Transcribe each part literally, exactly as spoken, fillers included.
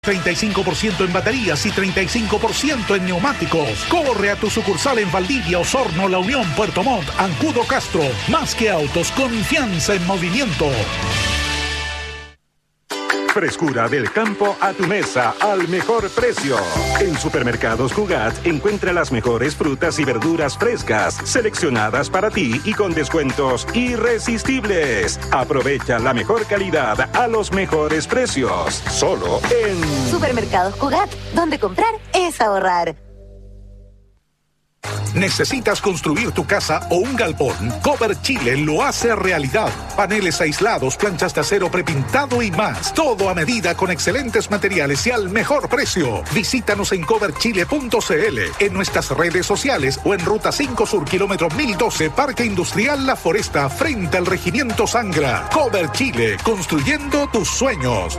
treinta y cinco por ciento en baterías y treinta y cinco por ciento en neumáticos. Corre a tu sucursal en Valdivia, Osorno, La Unión, Puerto Montt, Ancudo, Castro. Más que autos, confianza en movimiento. Frescura del campo a tu mesa al mejor precio. En Supermercados Cugat encuentra las mejores frutas y verduras frescas, seleccionadas para ti y con descuentos irresistibles. Aprovecha la mejor calidad a los mejores precios. Solo en Supermercados Cugat, donde comprar es ahorrar. ¿Necesitas construir tu casa o un galpón? Cover Chile lo hace realidad. Paneles aislados, planchas de acero prepintado y más. Todo a medida con excelentes materiales y al mejor precio. Visítanos en cover chile punto c l, en nuestras redes sociales o en Ruta cinco Sur, kilómetro mil doce, Parque Industrial La Foresta, frente al Regimiento Sangra. Cover Chile, construyendo tus sueños.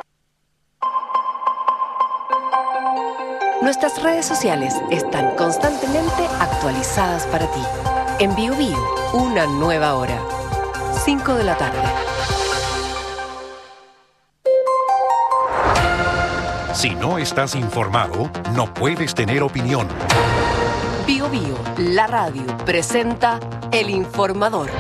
Nuestras redes sociales están constantemente actualizadas para ti. En Bio Bio, una nueva hora. cinco de la tarde. Si no estás informado, no puedes tener opinión. Bio Bio, la radio, presenta El Informador.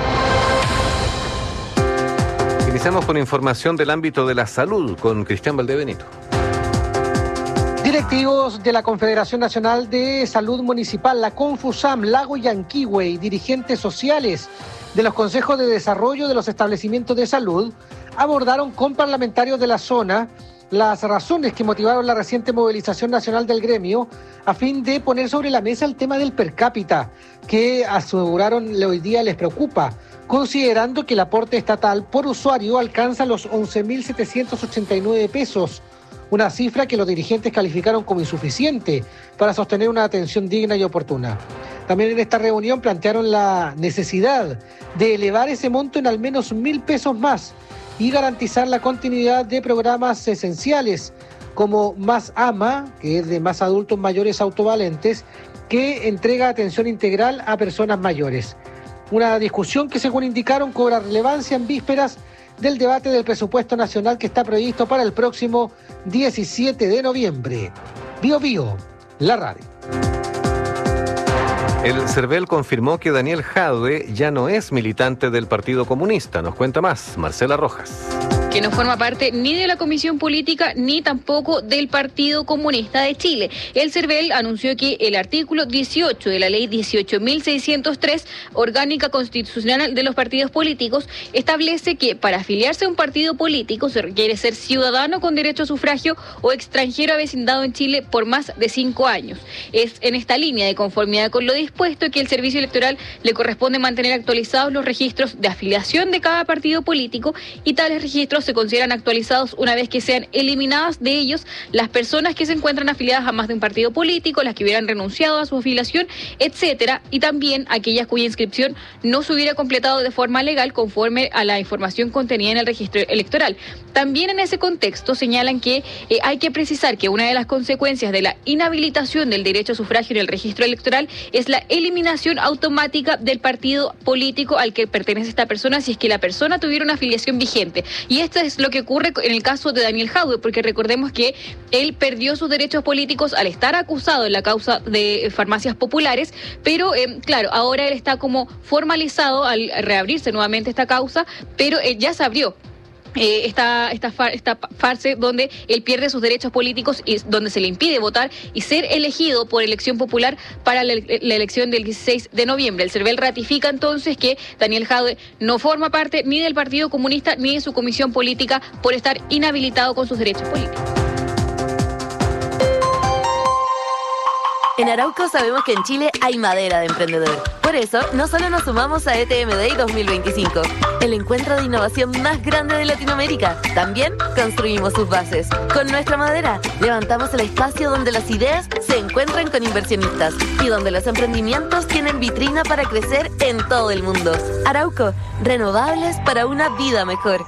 Iniciamos con información del ámbito de la salud con Cristian Valdebenito. Directivos de la Confederación Nacional de Salud Municipal, la Confusam, Lago Yanquihue, y dirigentes sociales de los consejos de desarrollo de los establecimientos de salud abordaron con parlamentarios de la zona las razones que motivaron la reciente movilización nacional del gremio a fin de poner sobre la mesa el tema del per cápita, que aseguraron hoy día les preocupa, considerando que el aporte estatal por usuario alcanza los once mil setecientos ochenta y nueve pesos, una cifra que los dirigentes calificaron como insuficiente para sostener una atención digna y oportuna. También en esta reunión plantearon la necesidad de elevar ese monto en al menos mil pesos más y garantizar la continuidad de programas esenciales como Más AMA, que es de más adultos mayores autovalentes, que entrega atención integral a personas mayores. Una discusión que, según indicaron, cobra relevancia en vísperas del debate del presupuesto nacional que está previsto para el próximo diecisiete de noviembre. Bio Bio, la radio. El CERVEL confirmó que Daniel Jadwe ya no es militante del Partido Comunista. Nos cuenta más Marcela Rojas. Que no forma parte ni de la Comisión Política ni tampoco del Partido Comunista de Chile. El CERVEL anunció que el artículo dieciocho de la ley dieciocho mil seiscientos tres, orgánica constitucional de los partidos políticos, establece que para afiliarse a un partido político se requiere ser ciudadano con derecho a sufragio o extranjero avecindado en Chile por más de cinco años. Es en esta línea de conformidad con lo dispuesto que el Servicio Electoral le corresponde mantener actualizados los registros de afiliación de cada partido político, y tales registros se consideran actualizados una vez que sean eliminadas de ellos las personas que se encuentran afiliadas a más de un partido político, las que hubieran renunciado a su afiliación, etcétera, y también aquellas cuya inscripción no se hubiera completado de forma legal conforme a la información contenida en el registro electoral. También en ese contexto señalan que eh, hay que precisar que una de las consecuencias de la inhabilitación del derecho a sufragio en el registro electoral es la eliminación automática del partido político al que pertenece esta persona si es que la persona tuviera una afiliación vigente. Y esto es lo que ocurre en el caso de Daniel Jadwe, porque recordemos que él perdió sus derechos políticos al estar acusado en la causa de farmacias populares, pero eh, claro, ahora él está como formalizado al reabrirse nuevamente esta causa, pero eh, ya se abrió. Eh, esta, esta, far, esta farse donde él pierde sus derechos políticos y donde se le impide votar y ser elegido por elección popular para la, la elección del dieciséis de noviembre. El CERVEL ratifica entonces que Daniel Jadwe no forma parte ni del Partido Comunista ni de su comisión política por estar inhabilitado con sus derechos políticos. En Arauco sabemos que en Chile hay madera de emprendedor. Por eso, no solo nos sumamos a E T M Day dos mil veinticinco, el encuentro de innovación más grande de Latinoamérica, también construimos sus bases. Con nuestra madera, levantamos el espacio donde las ideas se encuentran con inversionistas y donde los emprendimientos tienen vitrina para crecer en todo el mundo. Arauco, renovables para una vida mejor.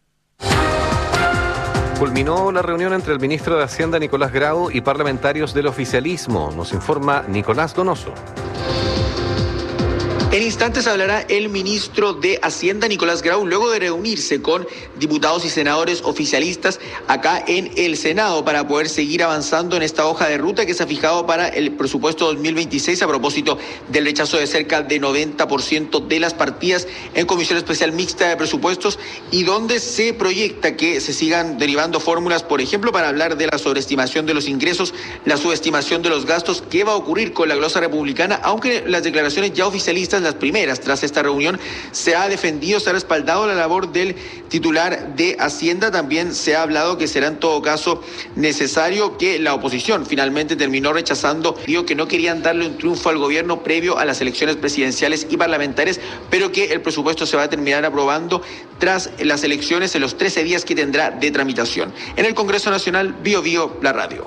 Culminó la reunión entre el ministro de Hacienda, Nicolás Grau, y parlamentarios del oficialismo. Nos informa Nicolás Donoso. En instantes hablará el ministro de Hacienda, Nicolás Grau, luego de reunirse con diputados y senadores oficialistas acá en el Senado para poder seguir avanzando en esta hoja de ruta que se ha fijado para el presupuesto dos mil veintiséis a propósito del rechazo de cerca de noventa por ciento de las partidas en Comisión Especial Mixta de Presupuestos, y donde se proyecta que se sigan derivando fórmulas, por ejemplo, para hablar de la sobreestimación de los ingresos, la subestimación de los gastos. ¿Qué va a ocurrir con la glosa republicana? Aunque las declaraciones ya oficialistas, las primeras tras esta reunión, se ha defendido, se ha respaldado la labor del titular de Hacienda. También se ha hablado que será en todo caso necesario, que la oposición finalmente terminó rechazando, digo que no querían darle un triunfo al gobierno previo a las elecciones presidenciales y parlamentarias, pero que el presupuesto se va a terminar aprobando tras las elecciones en los trece días que tendrá de tramitación. En el Congreso Nacional, Bio Bio, la radio.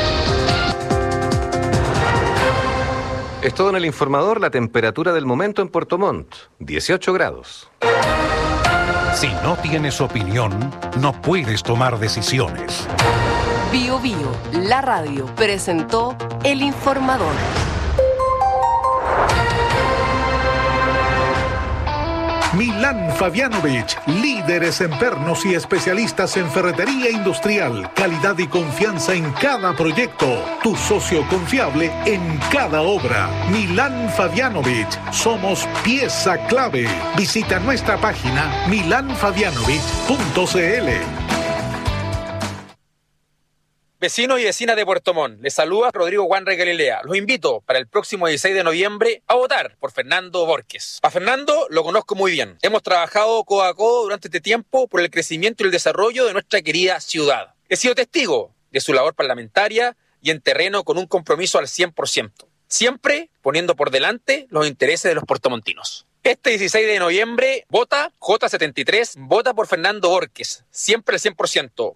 Es todo en el informador. La temperatura del momento en Puerto Montt, dieciocho grados. Si no tienes opinión, no puedes tomar decisiones. Bio Bio, la radio, presentó el informador. Milán Fabianovich, líderes en pernos y especialistas en ferretería industrial, calidad y confianza en cada proyecto, tu socio confiable en cada obra. Milán Fabianovich, somos pieza clave. Visita nuestra página milán fabianovich punto c l. Vecinos y vecinas de Puerto Montt, les saluda Rodrigo Wanre Galilea. Los invito para el próximo dieciséis de noviembre a votar por Fernando Borges. A Fernando lo conozco muy bien. Hemos trabajado codo a codo durante este tiempo por el crecimiento y el desarrollo de nuestra querida ciudad. He sido testigo de su labor parlamentaria y en terreno con un compromiso al cien por ciento. Siempre poniendo por delante los intereses de los puertomontinos. Este dieciséis de noviembre, vota J setenta y tres, vota por Fernando Borges. Siempre al cien por ciento.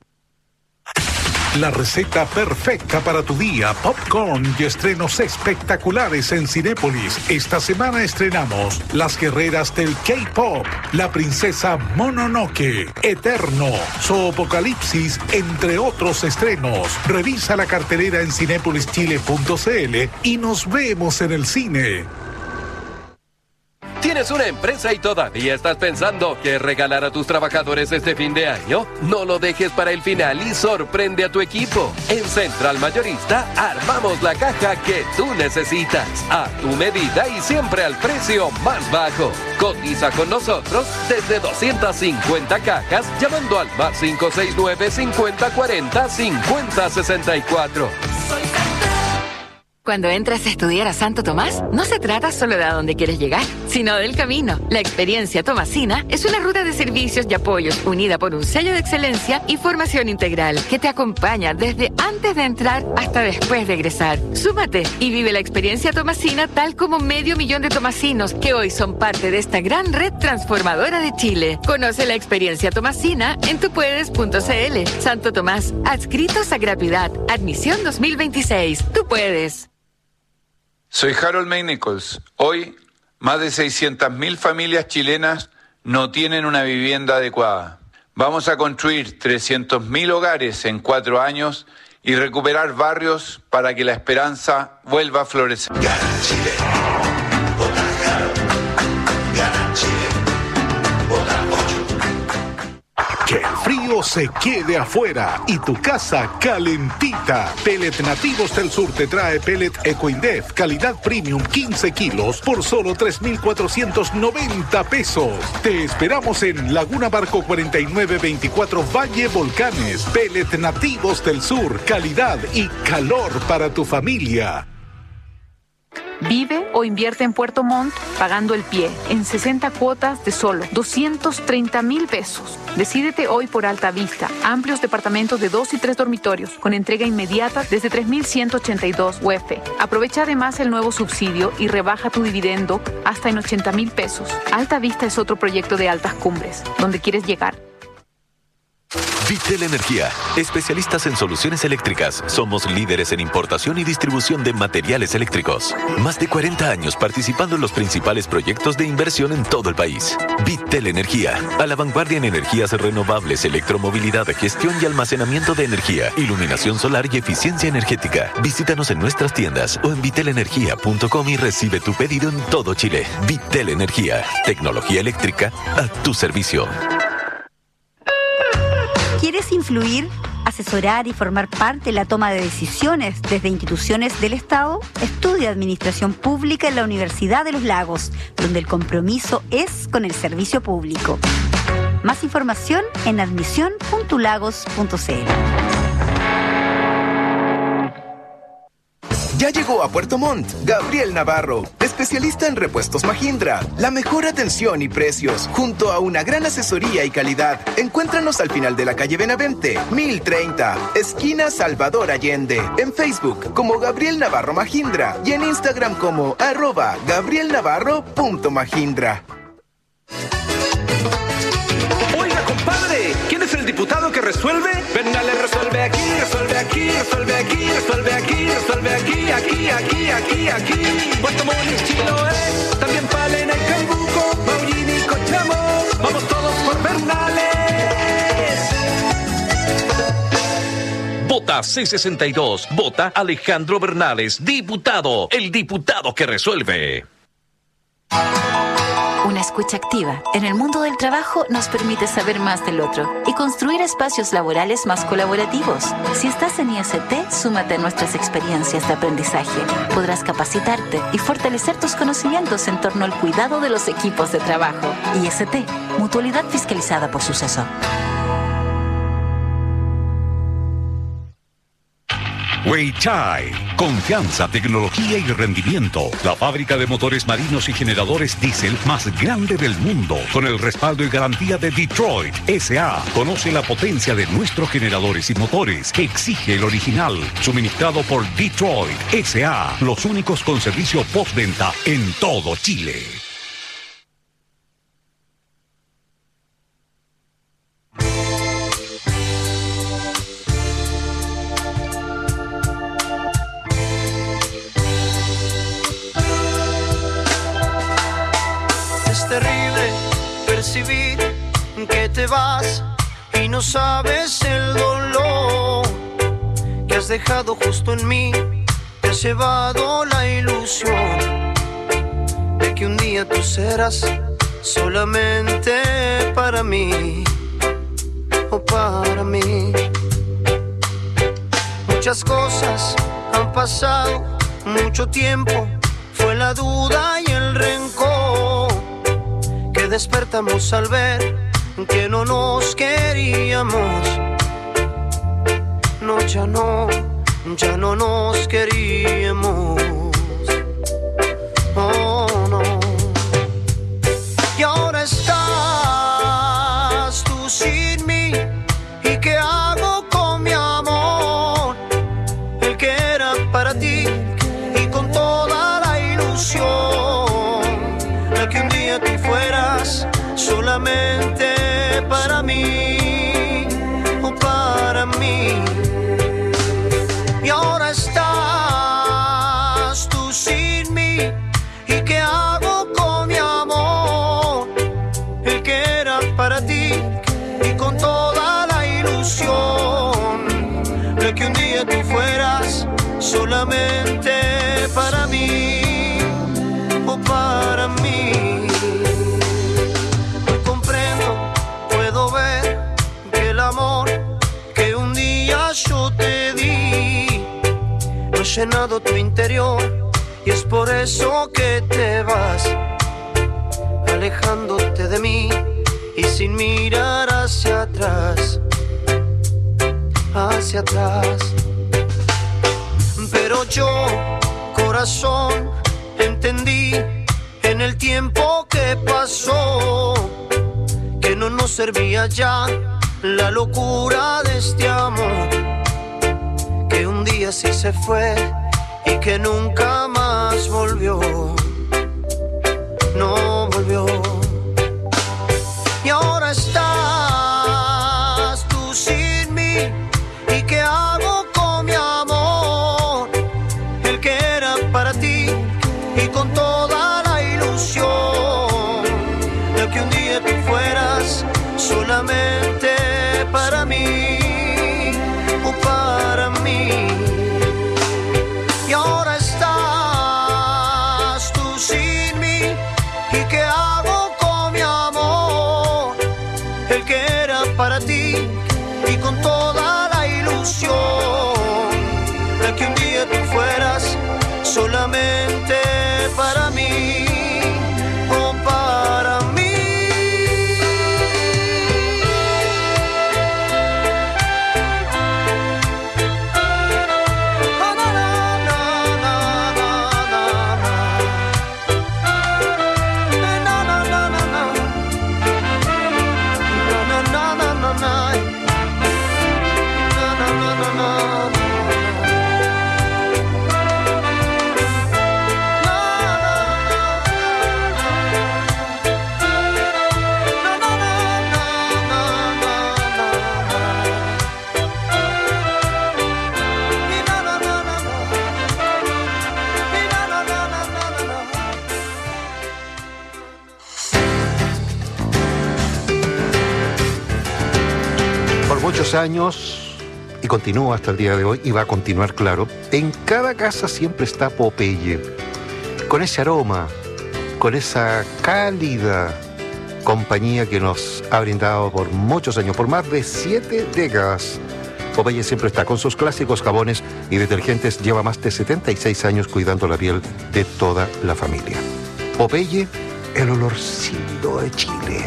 La receta perfecta para tu día, popcorn y estrenos espectaculares en Cinépolis. Esta semana estrenamos Las Guerreras del K-Pop, La Princesa Mononoke, Eterno, Zoopocalipsis, entre otros estrenos. Revisa la cartelera en cinépolis chile punto c l y nos vemos en el cine. ¿Tienes una empresa y todavía estás pensando qué regalar a tus trabajadores este fin de año? No lo dejes para el final y sorprende a tu equipo. En Central Mayorista armamos la caja que tú necesitas, a tu medida y siempre al precio más bajo. Cotiza con nosotros desde doscientas cincuenta cajas llamando al más cinco seis nueve, cincuenta cuarenta, cincuenta sesenta y cuatro. Cuando entras a estudiar a Santo Tomás, no se trata solo de a dónde quieres llegar, sino del camino. La experiencia tomasina es una ruta de servicios y apoyos unida por un sello de excelencia y formación integral que te acompaña desde antes de entrar hasta después de egresar. Súmate y vive la experiencia tomasina tal como medio millón de tomasinos que hoy son parte de esta gran red transformadora de Chile. Conoce la experiencia tomasina en tupuedes punto c l. Santo Tomás, adscritos a gratuidad. Admisión dos mil veintiséis. Tú puedes. Soy Harold May Nichols. Hoy, más de seiscientas mil familias chilenas no tienen una vivienda adecuada. Vamos a construir trescientos mil hogares en cuatro años y recuperar barrios para que la esperanza vuelva a florecer. Gana Chile. Vota Harold. Gana Chile. Vota ocho. Que el frío se quede afuera y tu casa calentita. Pellet Nativos del Sur te trae pellet Ecoindef, calidad premium quince kilos por solo tres mil cuatrocientos noventa pesos. Te esperamos en Laguna Barco cuarenta y nueve veinticuatro Valle Volcanes. Pellet Nativos del Sur, calidad y calor para tu familia. Vive o invierte en Puerto Montt pagando el pie en sesenta cuotas de solo doscientos treinta mil pesos. Decídete hoy por Alta Vista. Amplios departamentos de dos y tres dormitorios con entrega inmediata desde tres mil ciento ochenta y dos U F. Aprovecha además el nuevo subsidio y rebaja tu dividendo hasta en ochenta mil pesos. Alta Vista es otro proyecto de Altas Cumbres, donde quieres llegar. Vita Vitel Energía, especialistas en soluciones eléctricas. Somos líderes en importación y distribución de materiales eléctricos. Más de cuarenta años participando en los principales proyectos de inversión en todo el país. Vitel Energía, a la vanguardia en energías renovables, electromovilidad, gestión y almacenamiento de energía, iluminación solar y eficiencia energética. Visítanos en nuestras tiendas o en vitel energía punto com y recibe tu pedido en todo Chile. Vitel Energía, tecnología eléctrica a tu servicio. ¿Quieres influir, asesorar y formar parte de la toma de decisiones desde instituciones del Estado? Estudia Administración Pública en la Universidad de los Lagos, donde el compromiso es con el servicio público. Más información en admisión punto lagos punto c l. Ya llegó a Puerto Montt Gabriel Navarro, especialista en repuestos Mahindra. La mejor atención y precios, junto a una gran asesoría y calidad. Encuéntranos al final de la calle Benavente, mil treinta, esquina Salvador Allende. En Facebook como Gabriel Navarro Mahindra y en Instagram como arroba gabrielnavarro.mahindra. Oiga, compadre, ¿quién es el diputado que resuelve? Bernales resuelve aquí, resuelve aquí, resuelve aquí, resuelve aquí, resuelve aquí, aquí, aquí, aquí, aquí. Puerto Montt y Chiloé, también Palena y Calbuco, Maullín y Cochamo, vamos todos por Bernales. Vota C sesenta y dos, vota Alejandro Bernales, diputado, el diputado que resuelve. Una escucha activa en el mundo del trabajo nos permite saber más del otro y construir espacios laborales más colaborativos. Si estás en I S T, súmate a nuestras experiencias de aprendizaje. Podrás capacitarte y fortalecer tus conocimientos en torno al cuidado de los equipos de trabajo. I S T, mutualidad fiscalizada por Suceso. Weichai, confianza, tecnología y rendimiento. La fábrica de motores marinos y generadores diésel más grande del mundo, con el respaldo y garantía de Detroit S A. Conoce la potencia de nuestros generadores y motores. Exige el original, suministrado por Detroit S A. Los únicos con servicio postventa en todo Chile. Que te vas y no sabes el dolor que has dejado justo en mí. Te has llevado la ilusión de que un día tú serás solamente para mí o para mí. Muchas cosas han pasado, mucho tiempo, fue la duda y el rencor que despertamos al ver que no nos queríamos. No, ya no, ya no nos queríamos. Oh, no. Y ahora estás tú sin mí. ¿Y qué hago con mi amor? El que era para ti y con toda la ilusión de que un día tú fueras solamente para mí o para mí. Y ahora estás tú sin mí. ¿Y qué hago con mi amor? El que era para ti y con toda la ilusión de que un día tú fueras solamente para mí o para mí. Yo te di, no he llenado tu interior y es por eso que te vas, alejándote de mí y sin mirar hacia atrás, hacia atrás. Pero yo, corazón, entendí en el tiempo que pasó que no nos servía ya la locura de este amor, que un día sí se fue y que nunca más volvió, no volvió. Y ahora estás tú sin de que un día tú fueras solamente para mí o para mí. Muchos años, y continúa hasta el día de hoy, y va a continuar, claro, en cada casa siempre está Popeye, con ese aroma, con esa cálida compañía que nos ha brindado por muchos años, por más de siete décadas. Popeye siempre está con sus clásicos jabones y detergentes, lleva más de setenta y seis años cuidando la piel de toda la familia. Popeye, el olorcito de Chile.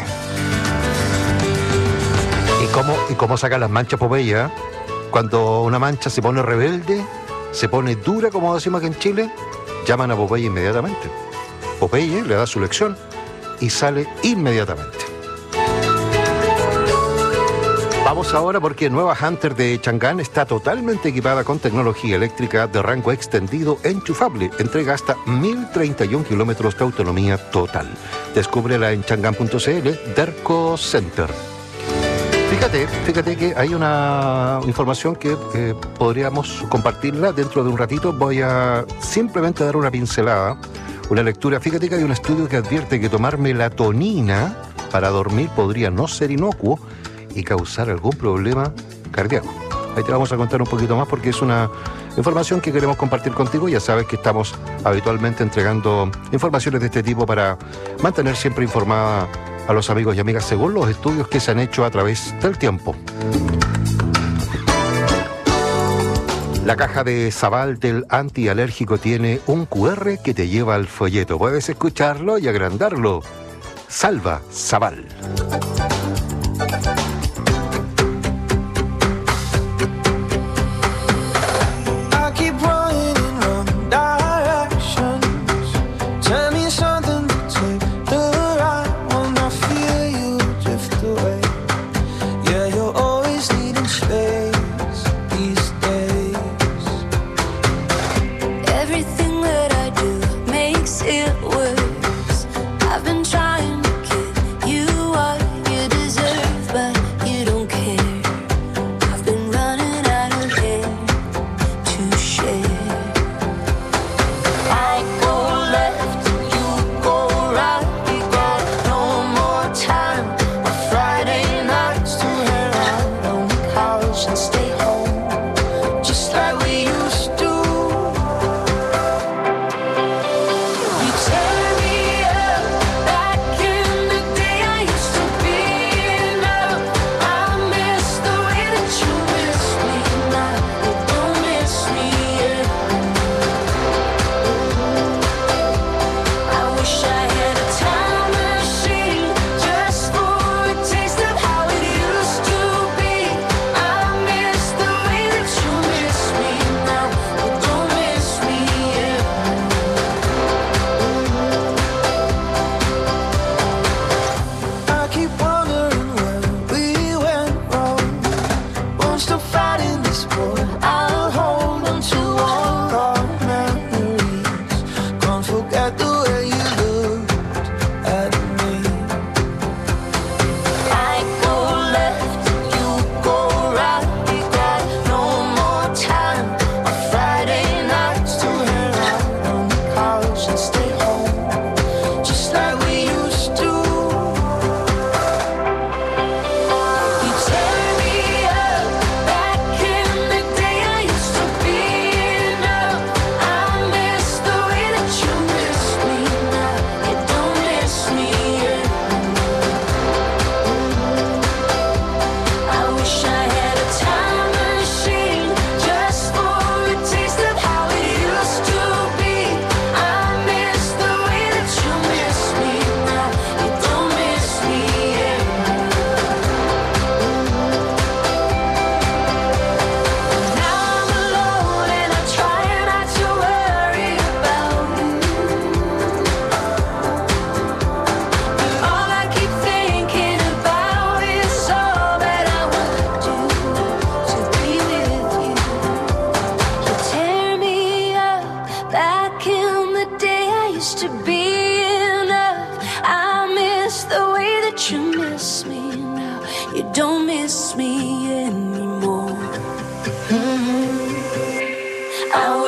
¿Y cómo, y cómo saca las manchas Popeye? Cuando una mancha se pone rebelde, se pone dura, como decimos aquí en Chile, llaman a Popeye inmediatamente. Popeye le da su lección y sale inmediatamente. Vamos ahora porque nueva Hunter de Chang'an está totalmente equipada con tecnología eléctrica de rango extendido enchufable. Entrega hasta mil treinta y uno kilómetros de autonomía total. Descúbrela en chang'an punto c l, Derco Center. Fíjate, fíjate que hay una información que eh, podríamos compartirla dentro de un ratito. Voy a simplemente dar una pincelada, una lectura. Fíjate que hay un estudio que advierte que tomar melatonina para dormir podría no ser inocuo y causar algún problema cardíaco. Ahí te vamos a contar un poquito más porque es una información que queremos compartir contigo. Ya sabes que estamos habitualmente entregando informaciones de este tipo para mantener siempre informada a los amigos y amigas según los estudios que se han hecho a través del tiempo. La caja de Sabal del antialérgico tiene un cu erre que te lleva al folleto. Puedes escucharlo y agrandarlo. Salva Sabal. Me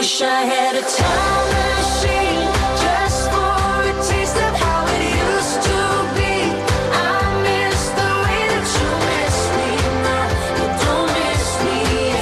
wish I had a time machine just for a taste of how it used to be. I miss the way that you miss me now. You don't miss me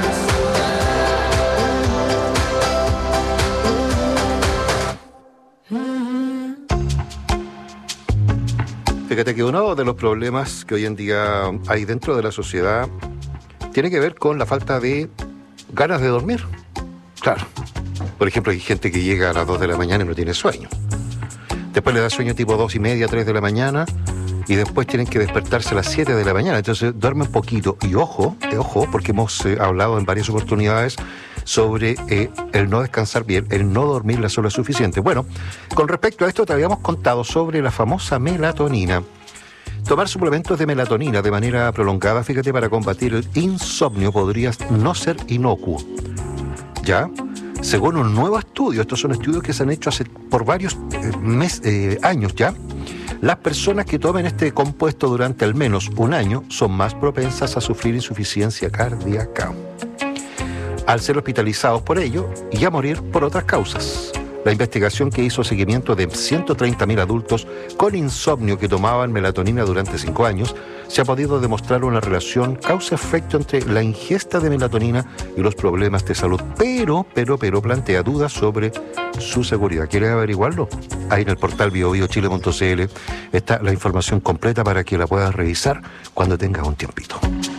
anymore. Fíjate que uno de los problemas que hoy en día hay dentro de la sociedad tiene que ver con la falta de ganas de dormir. Claro. Por ejemplo, hay gente que llega a las dos de la mañana y no tiene sueño. Después le da sueño tipo dos y media, tres de la mañana, y después tienen que despertarse a las siete de la mañana. Entonces duermen poquito. Y ojo, eh, ojo, porque hemos eh, hablado en varias oportunidades sobre eh, el no descansar bien, el no dormir las horas suficientes. Bueno, con respecto a esto te habíamos contado sobre la famosa melatonina. Tomar suplementos de melatonina de manera prolongada, fíjate, para combatir el insomnio podría no ser inocuo. ¿Ya? Según un nuevo estudio, estos son estudios que se han hecho hace por varios eh, mes, eh, años ya, las personas que tomen este compuesto durante al menos un año son más propensas a sufrir insuficiencia cardíaca, al ser hospitalizados por ello y a morir por otras causas. La investigación, que hizo seguimiento de ciento treinta mil adultos con insomnio que tomaban melatonina durante cinco años, se ha podido demostrar una relación causa-efecto entre la ingesta de melatonina y los problemas de salud. Pero, pero, pero plantea dudas sobre su seguridad. ¿Quieres averiguarlo? Ahí en el portal bio bio chile punto c l está la información completa para que la puedas revisar cuando tengas un tiempito.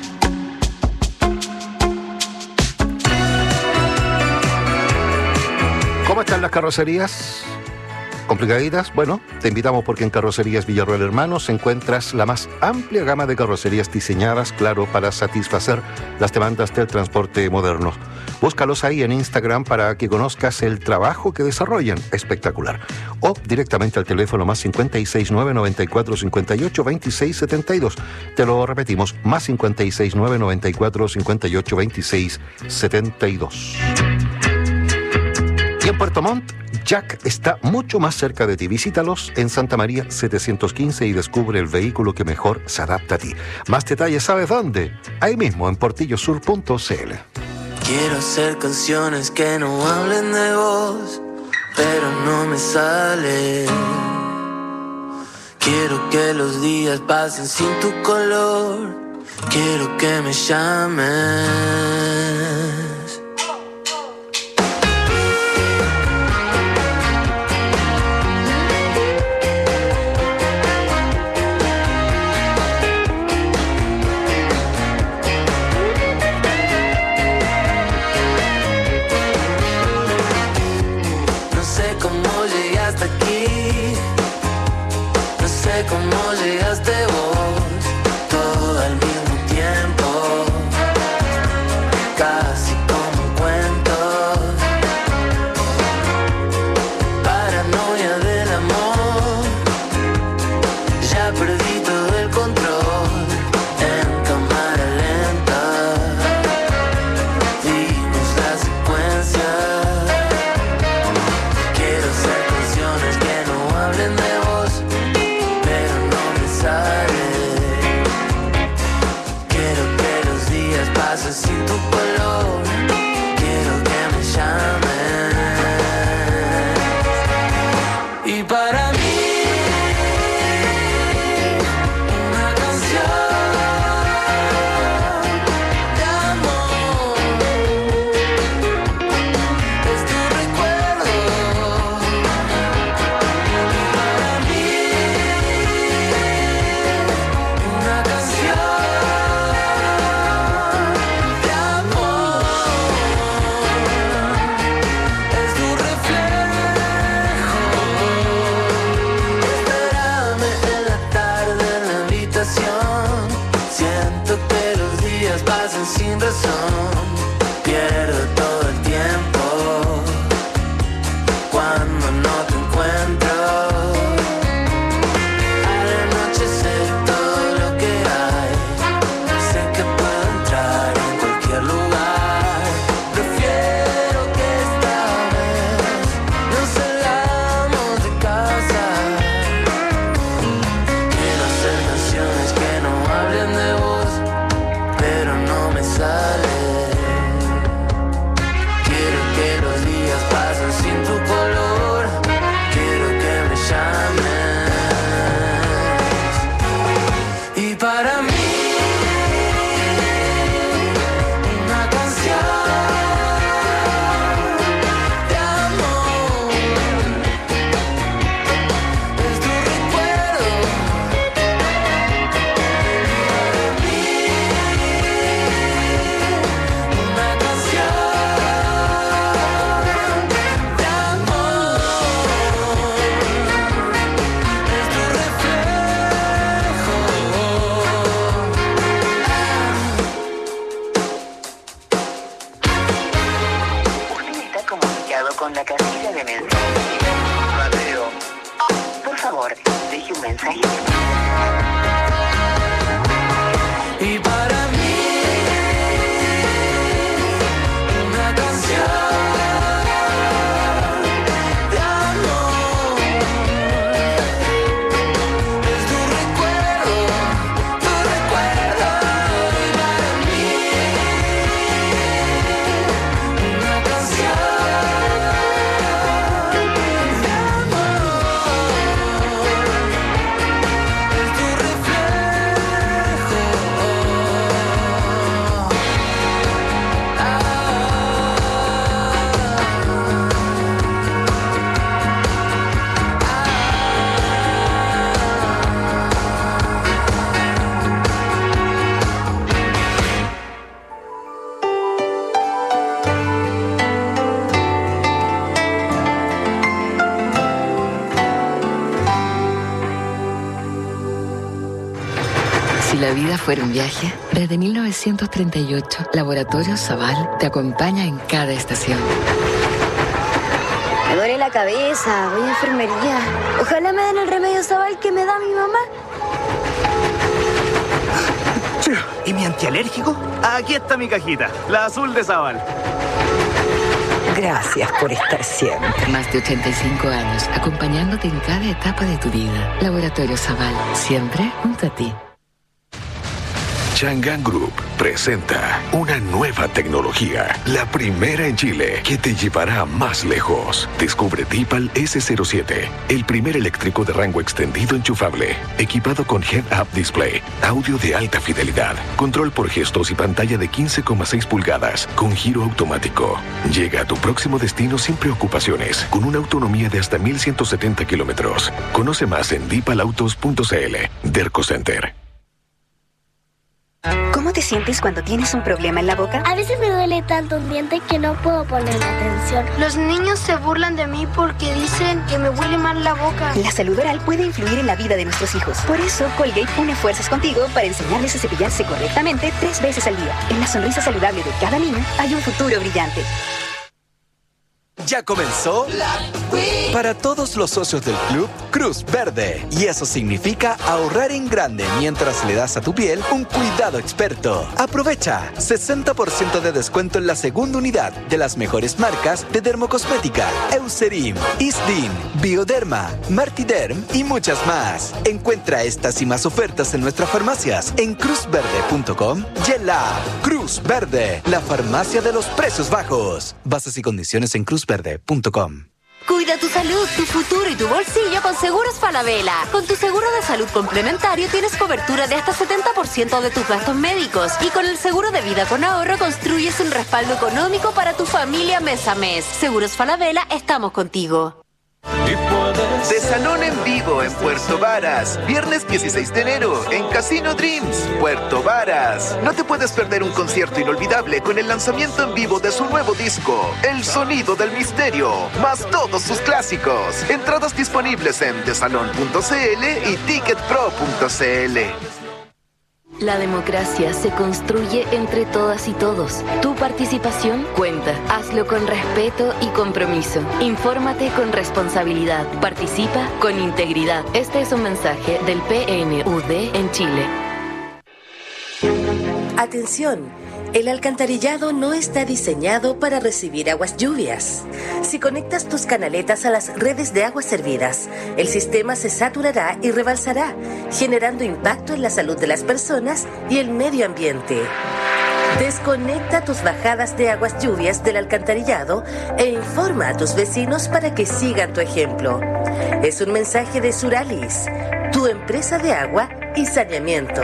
¿Cómo están las carrocerías? ¿Complicaditas? Bueno, te invitamos porque en Carrocerías Villarroel Hermanos encuentras la más amplia gama de carrocerías diseñadas, claro, para satisfacer las demandas del transporte moderno. Búscalos ahí en Instagram para que conozcas el trabajo que desarrollan. Espectacular. O directamente al teléfono más cincuenta y seis, nueve noventa y cuatro, cincuenta y ocho, veintiséis, setenta y dos. Te lo repetimos, más cincuenta y seis, nueve noventa y cuatro, cincuenta y ocho, veintiséis, setenta y dos. Y en Puerto Montt, Jack está mucho más cerca de ti. Visítalos en Santa María setecientos quince y descubre el vehículo que mejor se adapta a ti. Más detalles, ¿sabes dónde? Ahí mismo, en portillosur punto c l. Quiero hacer canciones que no hablen de vos, pero no me sale. Quiero que los días pasen sin tu color. Quiero que me llames. Cómo llegaste vos, todo al mismo tiempo, casi como un cuento. Paranoia del amor, ya perdí todo el control. En cámara lenta dimos la secuencia. Quiero hacer canciones que no hablen de vos, sin tu color, quiero que me llames. Y para mí una canción de amor es tu recuerdo. Y para mí una canción sin razón, pierdo todo el tiempo cuando no te encuentro. Al anochecer todo lo que hay, sé que puedo entrar en cualquier lugar. Prefiero que esta vez nos salgamos de casa. Quiero hacer canciones que no hablen de vos, pero no me sale. con la casilla de mensajes. Mateo. Por favor, deje un mensaje. Y para mí, una canción de amor es tu recuerdo, tu recuerdo. Y para mí, una canción de amor es tu reflejo. Si la vida fuera un viaje, desde mil novecientos treinta y ocho, Laboratorio Zaval te acompaña en cada estación. Me duele la cabeza, voy a enfermería. Ojalá me den el remedio Zaval que me da mi mamá. ¿Y mi antialérgico? Aquí está mi cajita, la azul de Zaval. Gracias por estar siempre. Más de ochenta y cinco años, acompañándote en cada etapa de tu vida. Laboratorio Zaval, siempre junto a ti. Chang'an Group presenta una nueva tecnología, la primera en Chile, que te llevará más lejos. Descubre Dipal ese cero siete, el primer eléctrico de rango extendido enchufable, equipado con Head-Up Display, audio de alta fidelidad, control por gestos y pantalla de quince coma seis pulgadas, con giro automático. Llega a tu próximo destino sin preocupaciones, con una autonomía de hasta mil ciento setenta kilómetros. Conoce más en dipalautos punto c l. Derco Center. ¿Cómo te sientes cuando tienes un problema en la boca? A veces me duele tanto un diente que no puedo poner atención. Los niños se burlan de mí porque dicen que me huele mal la boca. La salud oral puede influir en la vida de nuestros hijos. Por eso, Colgate une fuerzas contigo para enseñarles a cepillarse correctamente tres veces al día. En la sonrisa saludable de cada niño hay un futuro brillante. Ya comenzó para todos los socios del club Cruz Verde. Y eso significa ahorrar en grande mientras le das a tu piel un cuidado experto. Aprovecha sesenta por ciento de descuento en la segunda unidad de las mejores marcas de dermocosmética: Eucerin, Isdin, Bioderma, Martiderm y muchas más. Encuentra estas y más ofertas en nuestras farmacias en cruz verde punto com y en la app Cruz Verde, la farmacia de los precios bajos. Bases y condiciones en cruz verde punto com. Cuida tu salud, tu futuro y tu bolsillo con Seguros Falabella. Con tu seguro de salud complementario tienes cobertura de hasta setenta por ciento de tus gastos médicos. Y con el seguro de vida con ahorro construyes un respaldo económico para tu familia mes a mes. Seguros Falabella, estamos contigo. De Salón en Vivo en Puerto Varas. Viernes dieciséis de enero en Casino Dreams, Puerto Varas. No te puedes perder un concierto inolvidable con el lanzamiento en vivo de su nuevo disco, El Sonido del Misterio, más todos sus clásicos. Entradas disponibles en desalon punto c l y ticketpro punto c l. La democracia se construye entre todas y todos. Tu participación cuenta. Hazlo con respeto y compromiso. Infórmate con responsabilidad. Participa con integridad. Este es un mensaje del P N U D en Chile. Atención. El alcantarillado no está diseñado para recibir aguas lluvias. Si conectas tus canaletas a las redes de aguas servidas, el sistema se saturará y rebalsará, generando impacto en la salud de las personas y el medio ambiente. Desconecta tus bajadas de aguas lluvias del alcantarillado e informa a tus vecinos para que sigan tu ejemplo. Es un mensaje de Suralis, tu empresa de agua y saneamiento.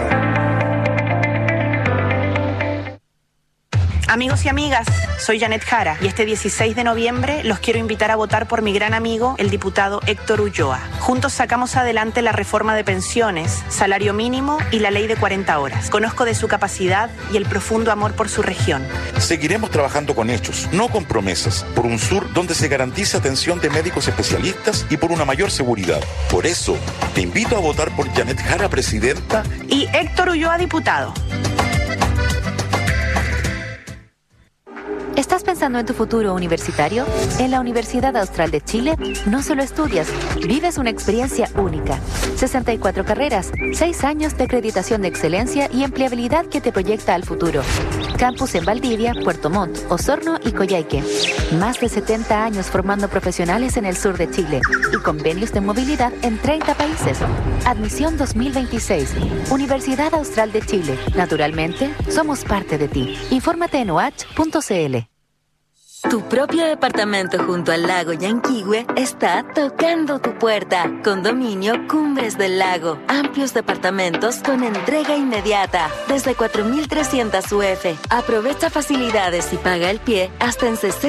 Amigos y amigas, soy Janet Jara y este dieciséis de noviembre los quiero invitar a votar por mi gran amigo, el diputado Héctor Ulloa. Juntos sacamos adelante la reforma de pensiones, salario mínimo y la ley de cuarenta horas. Conozco de su capacidad y el profundo amor por su región. Seguiremos trabajando con hechos, no con promesas, por un sur donde se garantice atención de médicos especialistas y por una mayor seguridad. Por eso, te invito a votar por Janet Jara, presidenta, y Héctor Ulloa, diputado. ¿Estás pensando en tu futuro universitario? En la Universidad Austral de Chile, no solo estudias, vives una experiencia única. sesenta y cuatro carreras, seis años de acreditación de excelencia y empleabilidad que te proyecta al futuro. Campus en Valdivia, Puerto Montt, Osorno y Coyhaique. Más de setenta años formando profesionales en el sur de Chile y convenios de movilidad en treinta países. Admisión dos mil veintiséis. Universidad Austral de Chile. Naturalmente, somos parte de ti. Infórmate en o h punto c l. Tu propio departamento junto al lago Yanquihue está tocando tu puerta. Condominio Cumbres del Lago. Amplios departamentos con entrega inmediata. Desde cuatro mil trescientos U F. Aprovecha facilidades y paga el pie hasta en sesenta